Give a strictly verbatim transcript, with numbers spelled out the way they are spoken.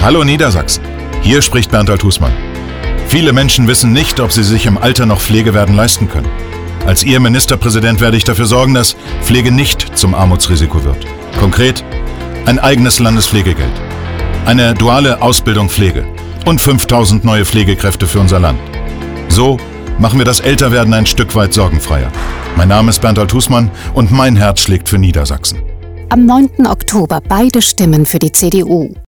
Hallo Niedersachsen, hier spricht Bernd Husmann. Viele Menschen wissen nicht, ob sie sich im Alter noch Pflege werden leisten können. Als Ihr Ministerpräsident werde ich dafür sorgen, dass Pflege nicht zum Armutsrisiko wird. Konkret ein eigenes Landespflegegeld, eine duale Ausbildung Pflege und fünftausend neue Pflegekräfte für unser Land. So machen wir das Älterwerden ein Stück weit sorgenfreier. Mein Name ist Bernd Husmann und mein Herz schlägt für Niedersachsen. Am neunten Oktober beide Stimmen für die C D U.